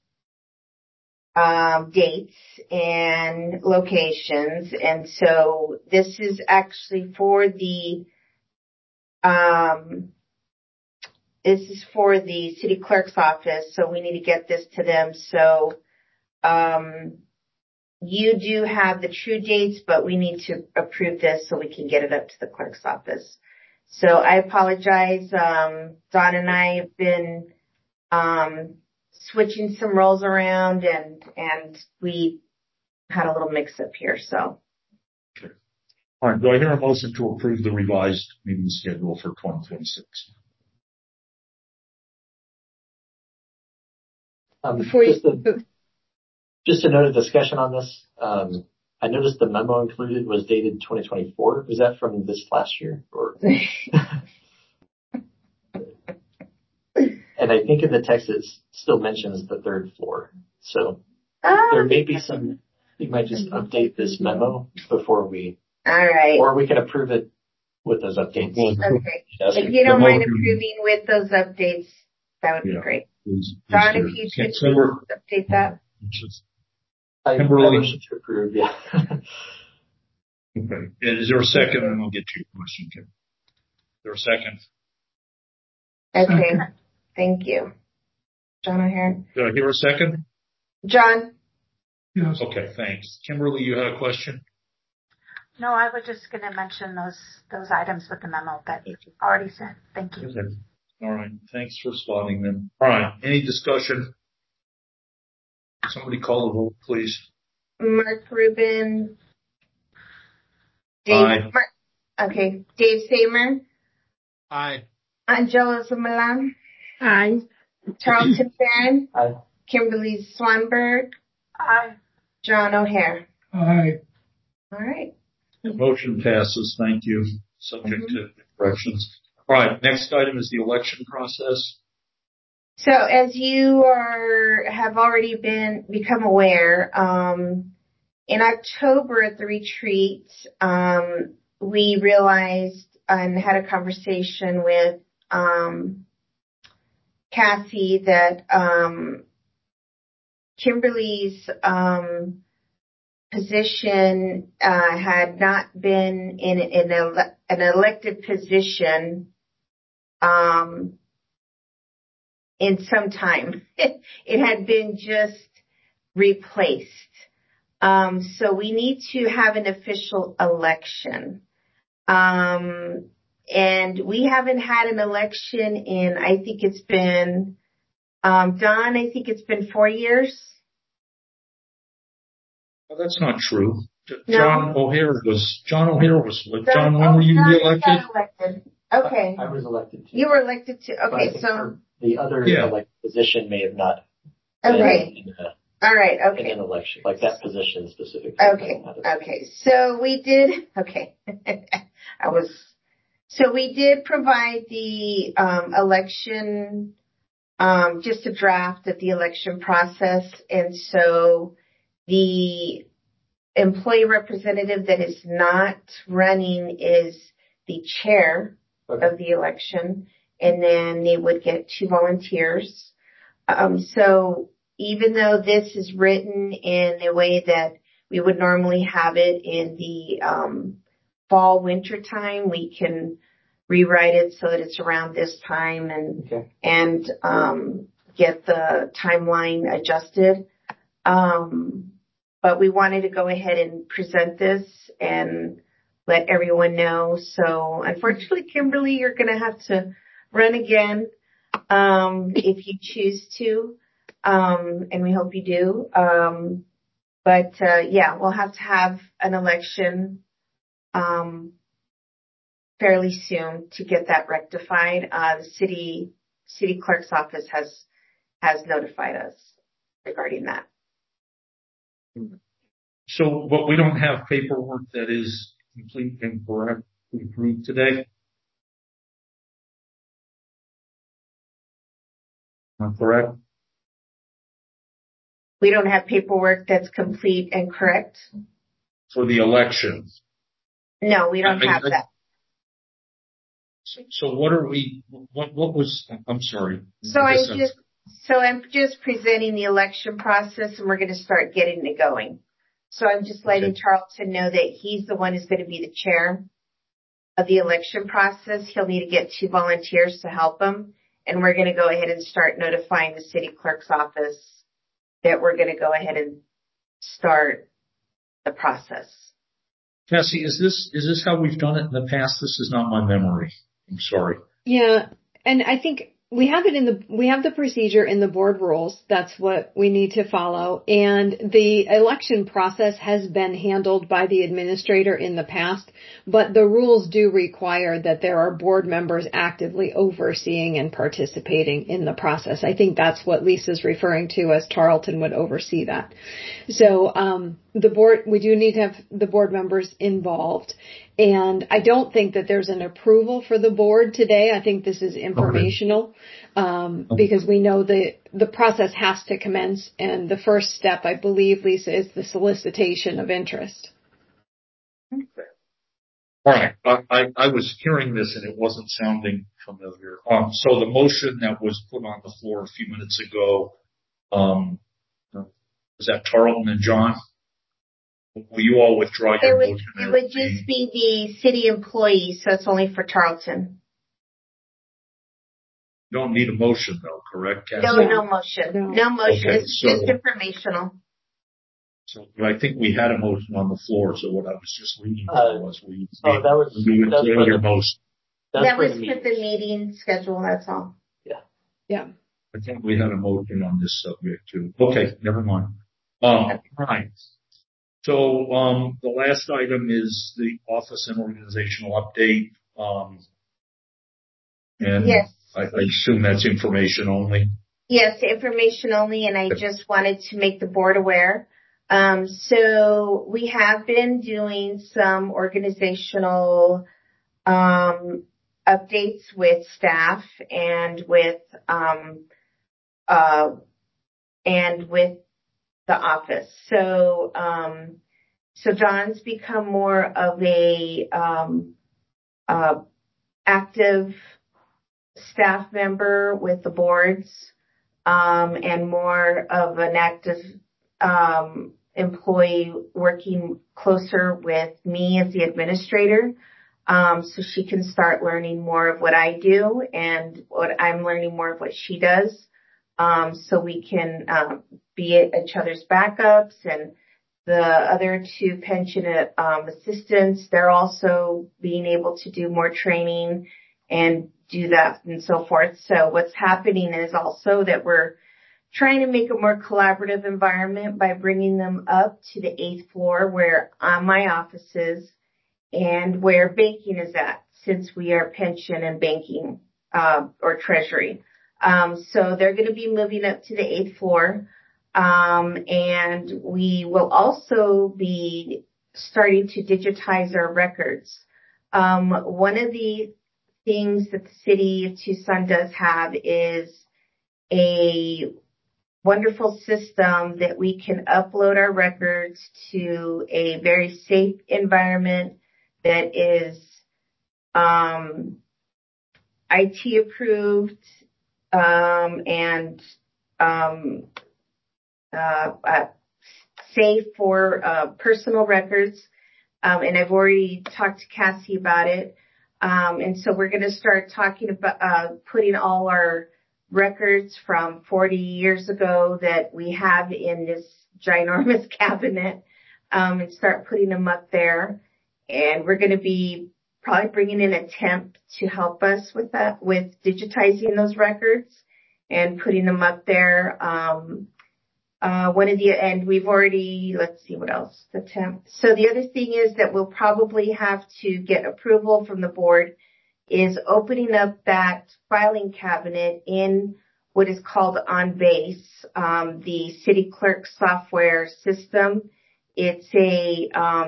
dates and locations. And so this is actually for the city clerk's office. So we need to get this to them. So, you do have the true dates, but we need to approve this so we can get it up to the clerk's office. So I apologize. Don and I have been, switching some roles around and we had a little mix up here. So. Okay. All right. Do I hear a motion to approve the revised meeting schedule for 2026? Just a note of discussion on this. I noticed the memo included was dated 2024. Was that from this last year? Or? And I think in the text it still mentions the 3rd floor. So there may be you might just update this memo before we. All right. Or we can approve it with those updates. Okay. If you don't mind approving with those updates, that would be great. Don, if you could update that. I motion to approve, yeah. Okay. Is there a second? And I'll get to your question, Kim. Is there a second? Okay. Thank you. John O'Hare. Did I hear a second? John. Yes. Okay, thanks. Kimberly, you had a question? No, I was just going to mention those items with the memo that you already said. Thank you. Okay. All right. Thanks for spotting them. All right. Any discussion? Somebody call the vote, please. Mark Rubin. Aye. Okay. Dave Samer. Aye. Angela Zumalan. Aye. Charlton Barron. Aye. Kimberly Swanberg. Aye. John O'Hare. Aye. All right. The motion passes. Thank you. Subject to corrections. All right. Next item is the election process. So as you have already become aware, in October at the retreat, we realized and had a conversation with Kathy that Kimberly's position had not been in an elected position in some time. It had been just replaced. So we need to have an official election. And we haven't had an election in, I think it's been, Don, I think it's been 4 years. Well, that's not true. No. John O'Hare was, when were you elected? Okay. I was elected too. You were elected too. Okay, so. The other position may have not. Okay. All right. Okay. In an election, like that position specifically. Okay. Okay. So we did. Okay. So we did provide the election, just a draft of the election process, and so the employee representative that is not running is the chair of the election, and then they would get 2 volunteers. So even though this is written in a way that we would normally have it in the fall winter time, we can rewrite it so that it's around this time and get the timeline adjusted. But we wanted to go ahead and present this and let everyone know. So unfortunately, Kimberly, you're going to have to run again if you choose to, and we hope you do. But we'll have to have an election fairly soon to get that rectified. The city clerk's office has notified us regarding that. So, but we don't have paperwork that is complete and correct to approve today? Am I correct? We don't have paperwork that's complete and correct? For the election? No, we don't have that. So what are we, what was, I'm sorry. So I'm just presenting the election process, and we're going to start getting it going. So I'm just letting Tarleton know that he's the one who's going to be the chair of the election process. He'll need to get 2 volunteers to help him. And we're going to go ahead and start notifying the city clerk's office that we're going to go ahead and start the process. Cassie, is this how we've done it in the past? This is not my memory. I'm sorry. Yeah. And I think we have the procedure in the board rules. That's what we need to follow. And the election process has been handled by the administrator in the past, but the rules do require that there are board members actively overseeing and participating in the process. I think that's what Lisa's referring to as Tarleton would oversee that. So, we do need to have the board members involved. And I don't think that there's an approval for the board today. I think this is informational, because we know the process has to commence. And the first step, I believe, Lisa, is the solicitation of interest. Okay. All right. I was hearing this and it wasn't sounding familiar. So the motion that was put on the floor a few minutes ago, was that Tarleton and John? Will you all withdraw your motion? It would just be the city employees, so it's only for Tarleton. You don't need a motion, though, correct, Cassie? No motion. No motion. Okay, It's just informational. So I think we had a motion on the floor, so what I was just reading was that was your motion. That was for the meeting schedule, that's all. Yeah. I think we had a motion on this subject, too. Okay, never mind. Right. So, the last item is the office and organizational update. And yes. I assume that's information only. Yes, information only, and I just wanted to make the board aware. So we have been doing some organizational, updates with staff and with the office. So John's become more of a active staff member with the boards, and more of an active employee working closer with me as the administrator. So she can start learning more of what I do and what I'm learning more of what she does. So we can be each other's backups. And the other 2 pension assistants, they're also being able to do more training and do that and so forth. So what's happening is also that we're trying to make a more collaborative environment by bringing them up to the 8th floor where my office is and where banking is at, since we are pension and banking or treasury. So they're going to be moving up to the 8th floor. And we will also be starting to digitize our records. One of the things that the city of Tucson does have is a wonderful system that we can upload our records to a very safe environment that is IT approved and safe for personal records. And I've already talked to Cassie about it. And so we're going to start talking about putting all our records from 40 years ago that we have in this ginormous cabinet and start putting them up there. And we're going to be probably bringing in a temp to help us with that, with digitizing those records and putting them up there. And we've already, let's see what else, the temp. So the other thing is that we'll probably have to get approval from the board is opening up that filing cabinet in what is called OnBase, the city clerk software system. It's a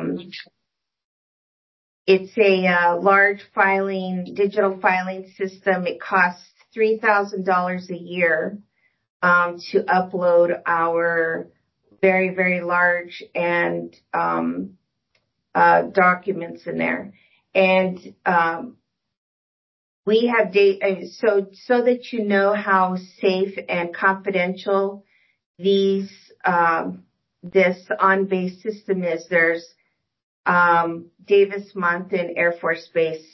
large digital filing system. It costs $3,000 a year to upload our very, very large and documents in there. And we have so that you know how safe and confidential this OnBase system is. There's Davis-Monthan Air Force Base,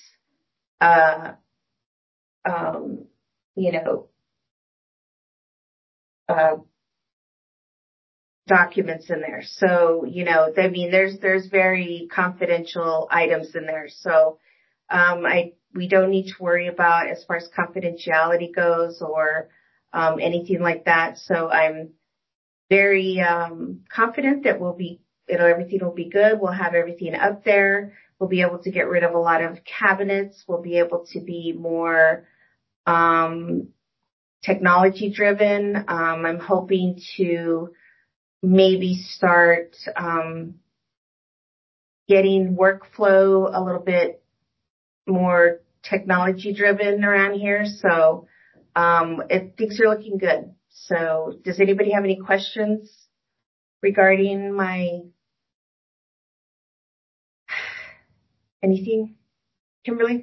documents in there. So, there's very confidential items in there. So, we don't need to worry about as far as confidentiality goes or, anything like that. So I'm very, confident that everything will be good. We'll have everything up there. We'll be able to get rid of a lot of cabinets. We'll be able to be more, technology driven. I'm hoping to maybe start getting workflow a little bit more technology driven around here. So things are looking good. So does anybody have any questions regarding anything, Kimberly?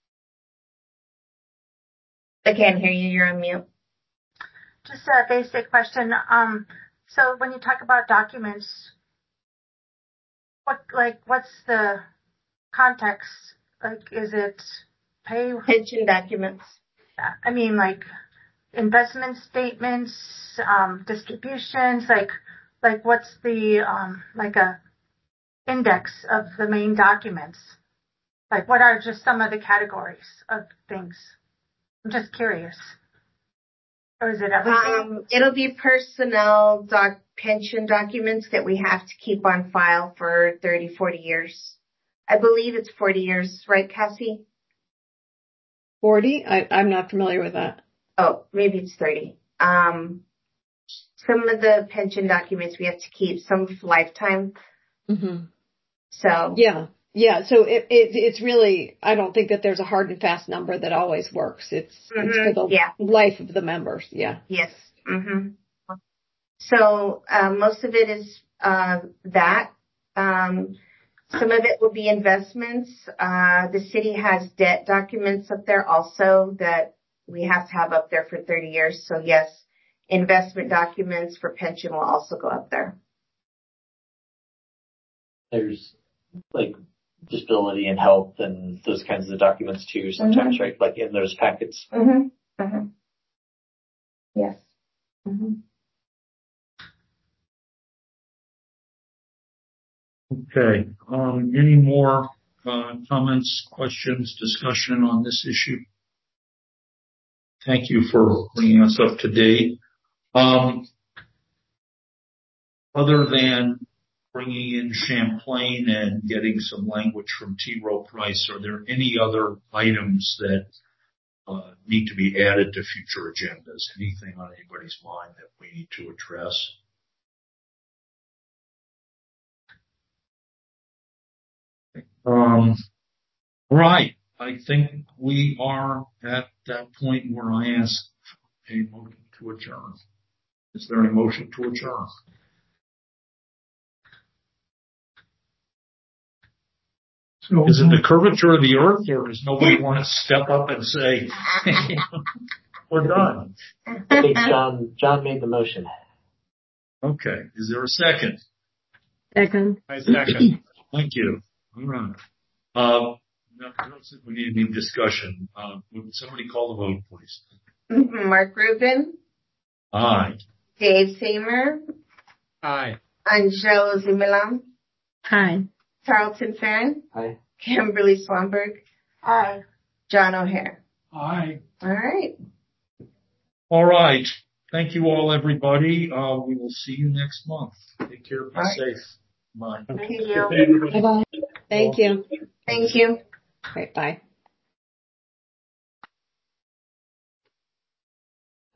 I can't hear you. You're on mute. Just a basic question. So when you talk about documents, what's the context? Like, is it pension documents? I mean, like investment statements, distributions, like what's the, like a index of the main documents? Like, what are just some of the categories of things? I'm just curious. Or is it everything? It'll be personnel pension documents that we have to keep on file for 30, 40 years. I believe it's 40 years, right, Cassie? 40? I'm not familiar with that. Oh, maybe it's 30. Some of the pension documents we have to keep, some for lifetime. Mm-hmm. So. Yeah. So it's really, I don't think that there's a hard and fast number that always works. It's for the life of the members. Yeah. Yes. Mm-hmm. So, most of it is, that. Some of it will be investments. The city has debt documents up there also that we have to have up there for 30 years. So yes, investment documents for pension will also go up there. There's like disability and health and those kinds of documents too sometimes, right? Like in those packets. Mm-hmm. Mm-hmm. Yes. Mm-hmm. Okay. Any more comments, questions, discussion on this issue? Thank you for bringing us up to date. Other than bringing in Champlain and getting some language from T. Rowe Price, are there any other items that need to be added to future agendas? Anything on anybody's mind that we need to address? Right. I think we are at that point where I ask a motion to adjourn. Is there a motion to adjourn? So, is it the curvature of the earth, or does nobody want to step up and say, we're done? I think John made the motion. Okay. Is there a second? Second. I second. Thank you. All right. No, I don't think we need any discussion. Would somebody call the vote, please? Mark Rubin. Aye. Dave Seymour. Aye. Angelo Zimilam. Hi. Tarleton Farron. Aye. Kimberly Swanberg. Aye. John O'Hare. Aye. All right. All right. Thank you all, everybody. We will see you next month. Take care. Be safe. Bye. Thank you. Bye-bye. Thank you. Thank you. All right, bye.